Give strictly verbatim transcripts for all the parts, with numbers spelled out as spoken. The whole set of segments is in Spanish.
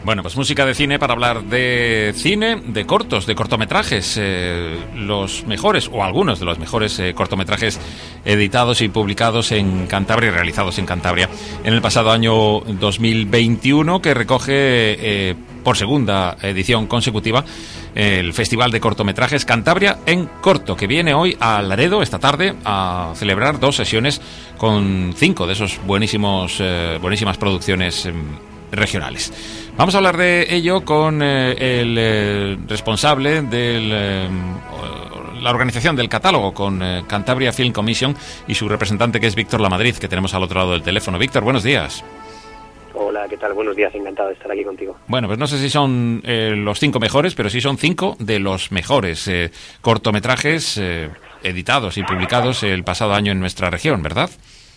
Bueno, pues música de cine para hablar de cine, de cortos, de cortometrajes, eh, los mejores o algunos de los mejores eh, cortometrajes editados y publicados en Cantabria, realizados en Cantabria en el pasado año dos mil veintiuno, que recoge eh, por segunda edición consecutiva eh, el Festival de Cortometrajes Cantabria en Corto, que viene hoy a Laredo esta tarde a celebrar dos sesiones con cinco de esos buenísimos, eh, buenísimas producciones eh, regionales. Vamos a hablar de ello con eh, el eh, responsable de eh, la organización del catálogo, con eh, Cantabria Film Commission, y su representante, que es Víctor Lamadrid, que tenemos al otro lado del teléfono. Víctor, buenos días. Hola, ¿qué tal? Buenos días, encantado de estar aquí contigo. Bueno, pues no sé si son eh, los cinco mejores, pero sí son cinco de los mejores eh, cortometrajes eh, editados y publicados el pasado año en nuestra región, ¿verdad?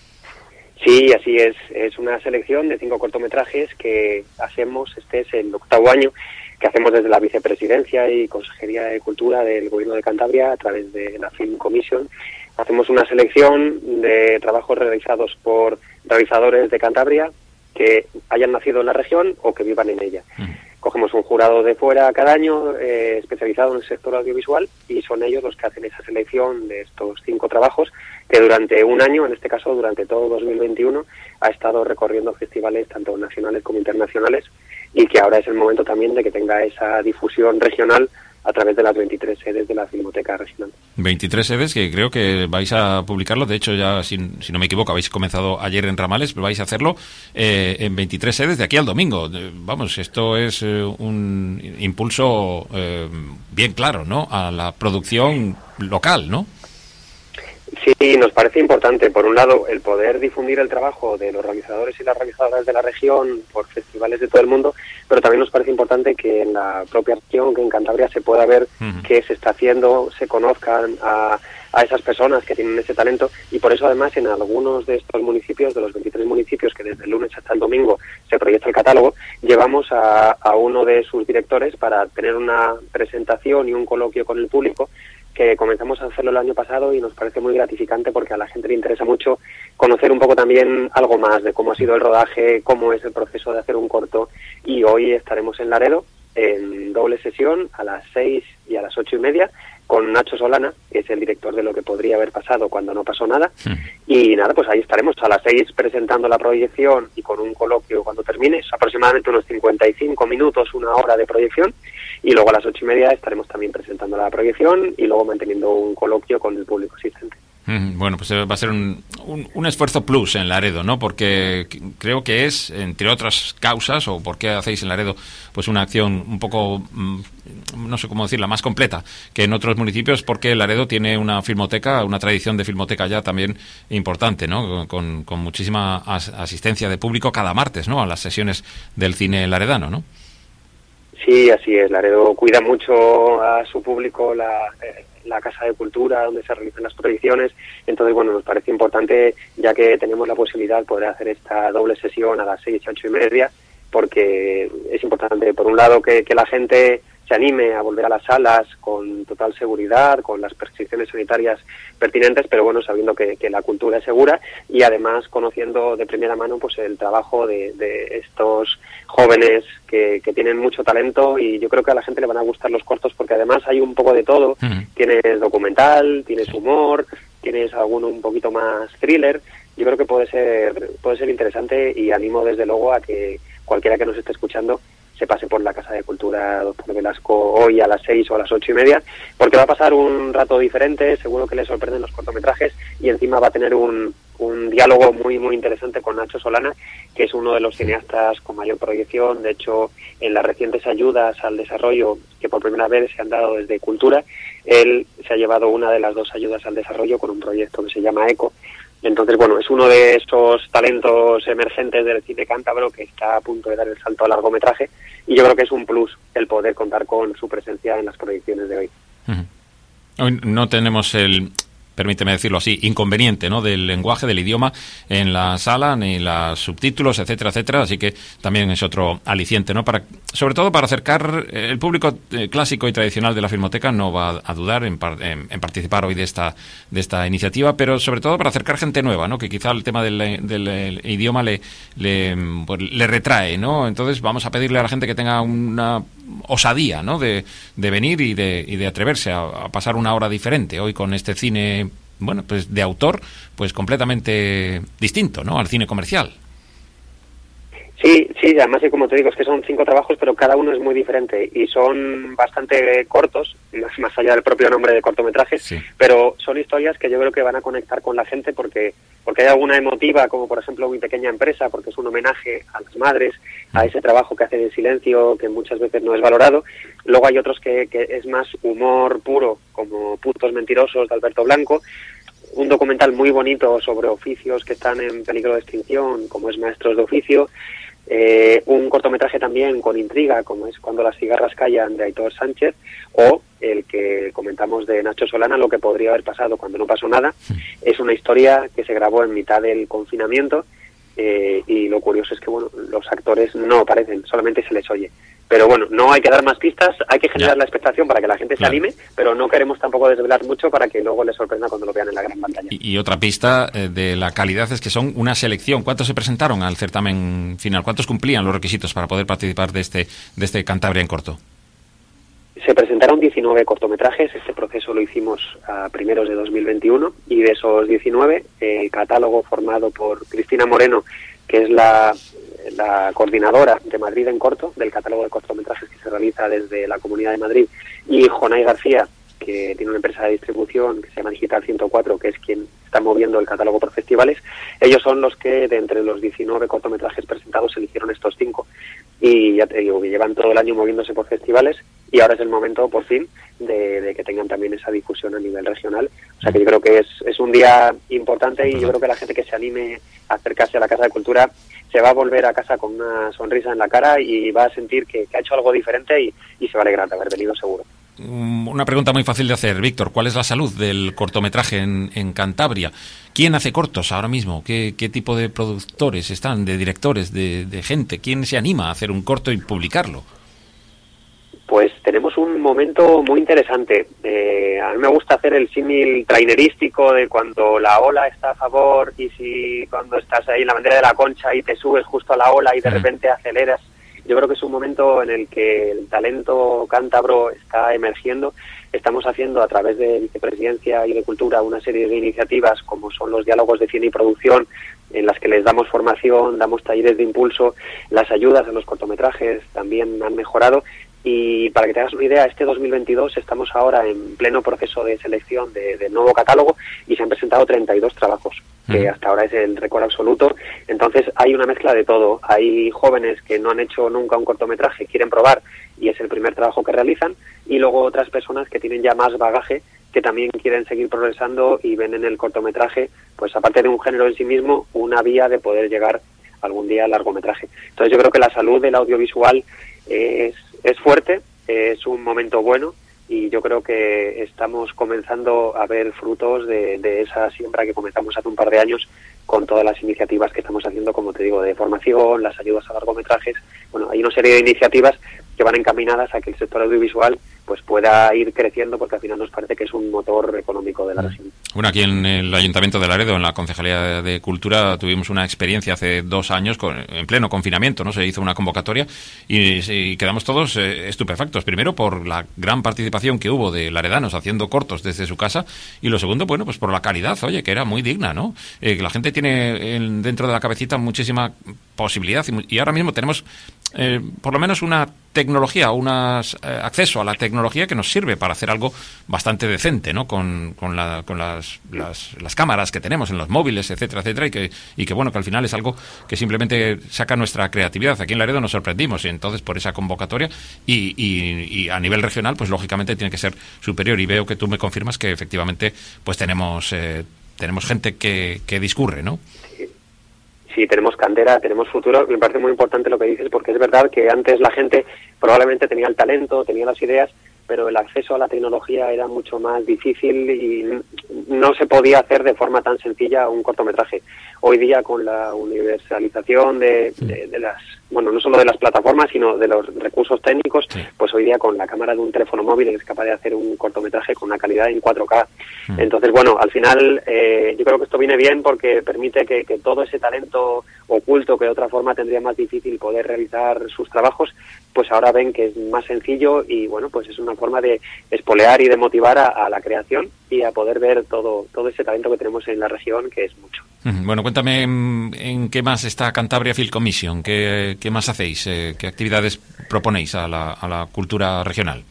Sí, así es. Es una selección de cinco cortometrajes que hacemos, este es el octavo año, que hacemos desde la Vicepresidencia y Consejería de Cultura del Gobierno de Cantabria a través de la Film Commission. Hacemos una selección de trabajos realizados por realizadores de Cantabria que hayan nacido en la región o que vivan en ella. Uh-huh. Cogemos un jurado de fuera cada año eh, especializado en el sector audiovisual y son ellos los que hacen esa selección de estos cinco trabajos que durante un año, en este caso durante todo dos mil veintiuno, ha estado recorriendo festivales tanto nacionales como internacionales y que ahora es el momento también de que tenga esa difusión regional a través de las veintitrés sedes de la Filmoteca Regional. veintitrés sedes que creo que vais a publicarlo, de hecho ya, si, si no me equivoco, habéis comenzado ayer en Ramales, pero vais a hacerlo eh, en veintitrés sedes de aquí al domingo. Eh, vamos, esto es eh, un impulso eh, bien claro, ¿no?, a la producción local, ¿no? Sí, nos parece importante, por un lado, el poder difundir el trabajo de los realizadores y las realizadoras de la región por festivales de todo el mundo, pero también nos parece importante que en la propia región, que en Cantabria, se pueda ver uh-huh. qué se está haciendo, se conozcan a, a esas personas que tienen ese talento, y por eso además en algunos de estos municipios, de los veintitrés municipios que desde el lunes hasta el domingo se proyecta el catálogo, llevamos a, a uno de sus directores para tener una presentación y un coloquio con el público, que comenzamos a hacerlo el año pasado y nos parece muy gratificante porque a la gente le interesa mucho conocer un poco también algo más de cómo ha sido el rodaje, cómo es el proceso de hacer un corto, y hoy estaremos en Laredo en doble sesión a las seis y a las ocho y media con Nacho Solana, que es el director de Lo que podría haber pasado cuando no pasó nada, sí. Y nada, pues ahí estaremos a las seis presentando la proyección y con un coloquio cuando termine, aproximadamente unos cincuenta y cinco minutos, una hora de proyección, y luego a las ocho y media estaremos también presentando la proyección y luego manteniendo un coloquio con el público asistente. Bueno, pues va a ser un, un, un esfuerzo plus en Laredo, ¿no? Porque creo que es, entre otras causas, o por qué hacéis en Laredo pues una acción un poco, no sé cómo decirla, más completa que en otros municipios, porque Laredo tiene una filmoteca, una tradición de filmoteca ya también importante, ¿no? Con, con muchísima as, asistencia de público cada martes, ¿no?, a las sesiones del cine laredano, ¿no? Sí, así es. Laredo cuida mucho a su público, la, eh, la Casa de Cultura, donde se realizan las proyecciones. Entonces, bueno, nos parece importante, ya que tenemos la posibilidad de poder hacer esta doble sesión a las seis y ocho y media, porque es importante, por un lado, que, que la gente se anime a volver a las salas con total seguridad, con las prescripciones sanitarias pertinentes, pero bueno, sabiendo que, que la cultura es segura y además conociendo de primera mano pues el trabajo de, de estos jóvenes que, que tienen mucho talento, y yo creo que a la gente le van a gustar los cortos porque además hay un poco de todo. Uh-huh. Tienes documental, tienes humor, tienes alguno un poquito más thriller. Yo creo que puede ser puede ser interesante y animo desde luego a que cualquiera que nos esté escuchando se pase por la Casa de Cultura Doctor Velasco hoy a las seis o a las ocho y media, porque va a pasar un rato diferente, seguro que le sorprenden los cortometrajes, y encima va a tener un, un diálogo muy muy interesante con Nacho Solana, que es uno de los cineastas con mayor proyección. De hecho, en las recientes ayudas al desarrollo que por primera vez se han dado desde Cultura, él se ha llevado una de las dos ayudas al desarrollo con un proyecto que se llama ECO. Entonces, bueno, es uno de esos talentos emergentes del cine cántabro que está a punto de dar el salto al largometraje, y yo creo que es un plus el poder contar con su presencia en las proyecciones de hoy. Uh-huh. Hoy no tenemos el permíteme decirlo así, inconveniente, ¿no?, del lenguaje, del idioma en la sala, ni los subtítulos, etcétera, etcétera. Así que también es otro aliciente, ¿no? Para, sobre todo para acercar el público eh, clásico y tradicional de la Filmoteca, no va a dudar en, par, en, en participar hoy de esta de esta iniciativa, pero sobre todo para acercar gente nueva, ¿no?, que quizá el tema del, del, del idioma le le, pues, le retrae, ¿no? Entonces vamos a pedirle a la gente que tenga una osadía, ¿no?, de, de venir y de, y de atreverse a, a pasar una hora diferente hoy con este cine, bueno, pues de autor, pues completamente distinto, ¿no?, al cine comercial. Sí, sí, además, como te digo, es que son cinco trabajos, pero cada uno es muy diferente y son bastante cortos, más allá del propio nombre de cortometrajes, sí. Pero son historias que yo creo que van a conectar con la gente porque porque hay alguna emotiva, como por ejemplo Mi Pequeña Empresa, porque es un homenaje a las madres, a ese trabajo que hacen en silencio, que muchas veces no es valorado. Luego hay otros que, que es más humor puro, como Putos Mentirosos, de Alberto Blanco, un documental muy bonito sobre oficios que están en peligro de extinción, como es Maestros de Oficio. Eh, un cortometraje también con intriga, como es Cuando las cigarras callan, de Aitor Sánchez, o el que comentamos de Nacho Solana, Lo que podría haber pasado cuando no pasó nada. Es una historia que se grabó en mitad del confinamiento, eh, y lo curioso es que bueno, los actores no aparecen, solamente se les oye. Pero bueno, no hay que dar más pistas, hay que generar ya la expectación para que la gente se claro. anime, pero no queremos tampoco desvelar mucho para que luego les sorprenda cuando lo vean en la gran pantalla. Y, y otra pista eh, de la calidad es que son una selección. ¿Cuántos se presentaron al certamen final? ¿Cuántos cumplían los requisitos para poder participar de este de este Cantabria en corto? Se presentaron diecinueve cortometrajes. Este proceso lo hicimos a primeros de dos mil veintiuno y de esos diecinueve, el catálogo formado por Cristina Moreno, que es la... la coordinadora de Madrid en corto, del catálogo de cortometrajes que se realiza desde la Comunidad de Madrid, y Jonay García, que tiene una empresa de distribución que se llama Digital ciento cuatro, que es quien está moviendo el catálogo por festivales. Ellos son los que, de entre los diecinueve cortometrajes presentados, eligieron estos cinco. Y ya te digo, que llevan todo el año moviéndose por festivales, y ahora es el momento, por fin, de, de que tengan también esa difusión a nivel regional. O sea que yo creo que es, es un día importante, y yo creo que la gente que se anime a acercarse a la Casa de Cultura se va a volver a casa con una sonrisa en la cara y va a sentir que, que ha hecho algo diferente y, y se va a alegrar de haber venido seguro. Una pregunta muy fácil de hacer, Víctor. ¿Cuál es la salud del cortometraje en, en Cantabria? ¿Quién hace cortos ahora mismo? ¿Qué, qué tipo de productores están, de directores, de, de gente? ¿Quién se anima a hacer un corto y publicarlo? Pues tenemos un momento muy interesante. Eh, a mí me gusta hacer el símil trainerístico de cuando la ola está a favor y si cuando estás ahí en la bandera de la Concha y te subes justo a la ola y de repente aceleras. Yo creo que es un momento en el que el talento cántabro está emergiendo. Estamos haciendo a través de Vicepresidencia y de Cultura una serie de iniciativas como son los diálogos de cine y producción, en las que les damos formación, damos talleres de impulso. Las ayudas a los cortometrajes también han mejorado. Y para que te hagas una idea, este dos mil veintidós estamos ahora en pleno proceso de selección de, de nuevo catálogo y se han presentado treinta y dos trabajos, que hasta ahora es el récord absoluto. Entonces hay una mezcla de todo. Hay jóvenes que no han hecho nunca un cortometraje, quieren probar y es el primer trabajo que realizan, y luego otras personas que tienen ya más bagaje, que también quieren seguir progresando y ven en el cortometraje, pues aparte de un género en sí mismo, una vía de poder llegar algún día al largometraje. Entonces yo creo que la salud del audiovisual es Es fuerte, es un momento bueno, y yo creo que estamos comenzando a ver frutos de, de esa siembra que comenzamos hace un par de años con todas las iniciativas que estamos haciendo, como te digo, de formación, las ayudas a largometrajes. Bueno, hay una serie de iniciativas que van encaminadas a que el sector audiovisual pues pueda ir creciendo, porque al final nos parece que es un motor económico de la región. Bueno, aquí en el Ayuntamiento de Laredo, en la Concejalía de Cultura, tuvimos una experiencia hace dos años, con, en pleno confinamiento, ¿no? Se hizo una convocatoria y, y quedamos todos eh, estupefactos. Primero, por la gran participación que hubo de laredanos haciendo cortos desde su casa, y lo segundo, bueno, pues por la calidad, oye, que era muy digna, ¿no? Eh, que la gente tiene en, dentro de la cabecita muchísima posibilidad, y, y ahora mismo tenemos eh, por lo menos una tecnología, un eh, acceso a la tecnología que nos sirve para hacer algo bastante decente, ¿no? Con, con, la, con las, las, las cámaras que tenemos en los móviles, etcétera, etcétera, y que, y que bueno, que al final es algo que simplemente saca nuestra creatividad. Aquí en Laredo nos sorprendimos, y entonces por esa convocatoria, y, y, y a nivel regional, pues lógicamente tiene que ser superior, y veo que tú me confirmas que efectivamente pues tenemos eh, tenemos gente que, que discurre, ¿no? Sí, tenemos cantera, tenemos futuro. Me parece muy importante lo que dices, porque es verdad que antes la gente probablemente tenía el talento, tenía las ideas, pero el acceso a la tecnología era mucho más difícil y no se podía hacer de forma tan sencilla un cortometraje. Hoy día, con la universalización de, de, de las, bueno, no solo de las plataformas, sino de los recursos técnicos, sí. pues hoy día con la cámara de un teléfono móvil es capaz de hacer un cortometraje con una calidad en cuatro K. Mm. Entonces, bueno, al final eh, yo creo que esto viene bien porque permite que, que todo ese talento oculto que de otra forma tendría más difícil poder realizar sus trabajos, pues ahora ven que es más sencillo y, bueno, pues es una forma de espolear y de motivar a, a la creación y a poder ver todo todo ese talento que tenemos en la región, que es mucho. Bueno, cuéntame en, en qué más está Cantabria Film Commission, qué, qué más hacéis, eh, qué actividades proponéis a la, a la cultura regional.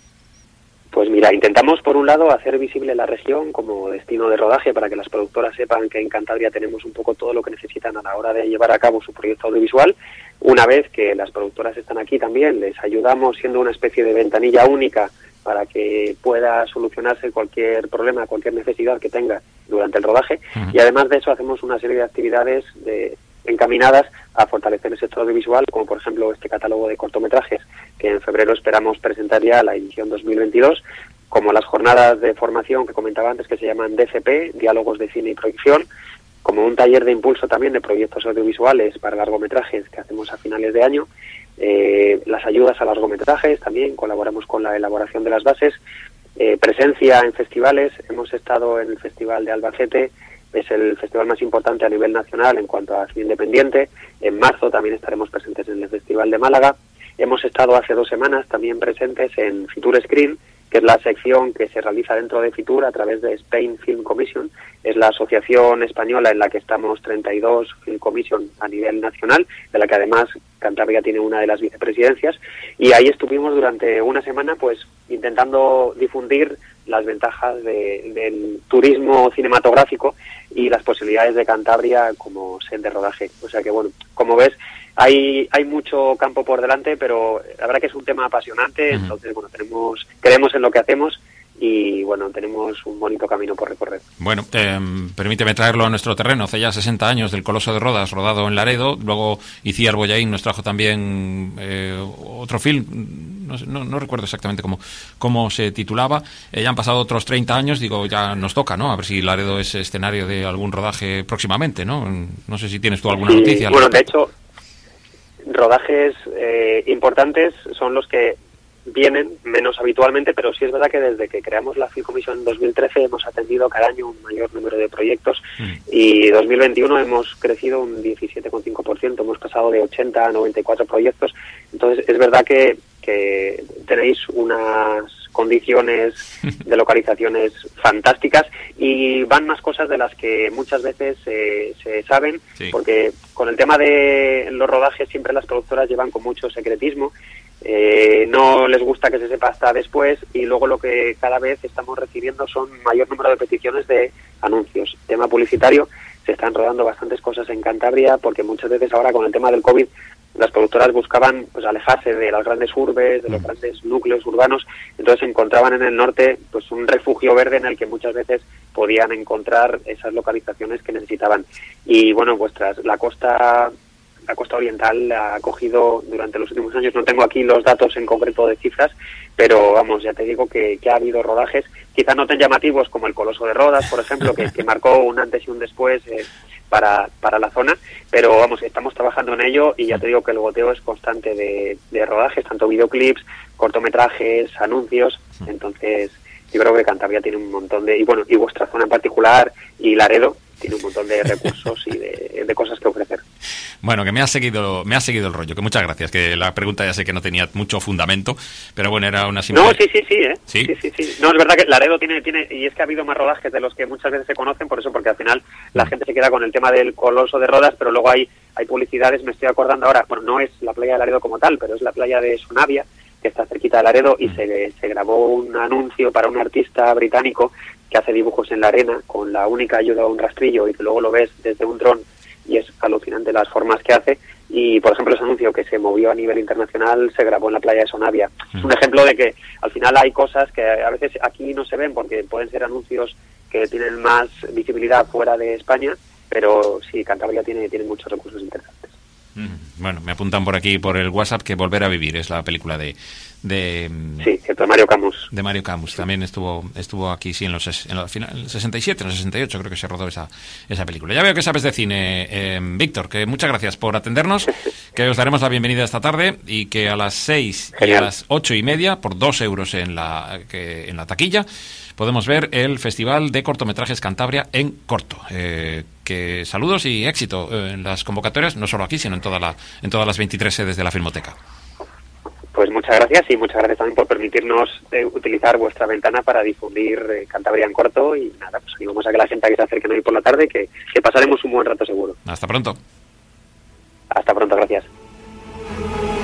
Pues mira, intentamos por un lado hacer visible la región como destino de rodaje para que las productoras sepan que en Cantabria tenemos un poco todo lo que necesitan a la hora de llevar a cabo su proyecto audiovisual. Una vez que las productoras están aquí también, les ayudamos siendo una especie de ventanilla única para que pueda solucionarse cualquier problema, cualquier necesidad que tenga durante el rodaje. Uh-huh. Y además de eso hacemos una serie de actividades de, encaminadas a fortalecer el sector audiovisual, como por ejemplo este catálogo de cortometrajes que en febrero esperamos presentar ya la edición dos mil veintidós, como las jornadas de formación que comentaba antes que se llaman D C P, Diálogos de Cine y Proyección, como un taller de impulso también de proyectos audiovisuales para largometrajes que hacemos a finales de año, eh, las ayudas a largometrajes también, colaboramos con la elaboración de las bases, eh, presencia en festivales, hemos estado en el Festival de Albacete, es el festival más importante a nivel nacional en cuanto a cine independiente. En marzo también estaremos presentes en el Festival de Málaga. Hemos estado hace dos semanas también presentes en Fitur Screen, que es la sección que se realiza dentro de Fitur a través de Spain Film Commission. Es la asociación española en la que estamos treinta y dos Film Commission a nivel nacional, de la que además Cantabria tiene una de las vicepresidencias. Y ahí estuvimos durante una semana pues intentando difundir las ventajas de, del turismo cinematográfico y las posibilidades de Cantabria como set de rodaje. O sea que, bueno, como ves, hay hay mucho campo por delante, pero la verdad que es un tema apasionante. Uh-huh. Entonces, bueno, tenemos creemos en lo que hacemos y, bueno, tenemos un bonito camino por recorrer. Bueno, eh, permíteme traerlo a nuestro terreno. Hace ya sesenta años del Coloso de Rodas, rodado en Laredo. Luego Iciar Bollaín nos trajo también eh, otro film, no, no, no recuerdo exactamente cómo, cómo se titulaba. Eh, ya han pasado otros treinta años, digo, ya nos toca, ¿no? A ver si Laredo es escenario de algún rodaje próximamente, ¿no? No sé si tienes tú alguna sí, noticia. Bueno, de hecho, rodajes eh, importantes son los que vienen menos habitualmente, pero sí es verdad que desde que creamos la Film Commission en dos mil trece hemos atendido cada año un mayor número de proyectos mm. y dos mil veintiuno hemos crecido un diecisiete coma cinco por ciento, hemos pasado de ochenta a noventa y cuatro proyectos. Entonces es verdad que, que tenéis unas condiciones de localizaciones fantásticas y van más cosas de las que muchas veces eh, se saben, sí. Porque con el tema de los rodajes siempre las productoras llevan con mucho secretismo. Eh, no les gusta que se sepa hasta después y luego lo que cada vez estamos recibiendo son mayor número de peticiones de anuncios. Tema publicitario, se están rodando bastantes cosas en Cantabria porque muchas veces ahora con el tema del COVID las productoras buscaban pues alejarse de las grandes urbes, de los grandes núcleos urbanos, entonces encontraban en el norte pues un refugio verde en el que muchas veces podían encontrar esas localizaciones que necesitaban. Y bueno, vuestras la costa La costa oriental ha acogido durante los últimos años, no tengo aquí los datos en concreto de cifras, pero vamos, ya te digo que, que ha habido rodajes, quizás no tan llamativos como el Coloso de Rodas, por ejemplo, que, que marcó un antes y un después eh, para, para la zona, pero vamos, estamos trabajando en ello y ya te digo que el goteo es constante de, de rodajes, tanto videoclips, cortometrajes, anuncios, entonces yo creo que Cantabria tiene un montón de, y bueno, y vuestra zona en particular, y Laredo, tiene un montón de recursos y de, de cosas que ofrecer. Bueno, que me ha seguido me ha seguido el rollo, que muchas gracias, que la pregunta ya sé que no tenía mucho fundamento, pero bueno, era una simple... No, sí, sí, sí, ¿eh? ¿Sí? Sí, sí, sí. No, es verdad que Laredo tiene, tiene, y es que ha habido más rodajes de los que muchas veces se conocen, por eso, porque al final la gente se queda con el tema del Coloso de Rodas, pero luego hay, hay publicidades, me estoy acordando ahora, bueno, no es la playa de Laredo como tal, pero es la playa de Sonavia, que está cerquita de Laredo, y se, se grabó un anuncio para un artista británico que hace dibujos en la arena con la única ayuda de un rastrillo y que luego lo ves desde un dron y es alucinante las formas que hace. Y, por ejemplo, ese anuncio que se movió a nivel internacional se grabó en la playa de Sonavia. Mm. Es un ejemplo de que al final hay cosas que a veces aquí no se ven porque pueden ser anuncios que tienen más visibilidad fuera de España, pero sí, Cantabria tiene, tiene muchos recursos interesantes. Mm. Bueno, me apuntan por aquí por el WhatsApp que Volver a Vivir es la película de, de sí, cierto, de Mario Camus. De Mario Camus. También estuvo estuvo aquí, sí, en los en los final, en el sesenta y siete, en el sesenta y ocho creo que se rodó esa esa película. Ya veo que sabes de cine, eh, Víctor, que muchas gracias por atendernos, que os daremos la bienvenida esta tarde y que a las seis y a las ocho y media, por dos euros en la, que, en la taquilla, podemos ver el Festival de Cortometrajes Cantabria en corto. Eh, que saludos y éxito en las convocatorias, no solo aquí, sino en toda la en todas las veintitrés sedes de la Filmoteca. Pues muchas gracias y muchas gracias también por permitirnos eh, utilizar vuestra ventana para difundir eh, Cantabria en corto y nada, pues animamos a que la gente que se acerque hoy por la tarde, que, que pasaremos un buen rato seguro. Hasta pronto. Hasta pronto, gracias.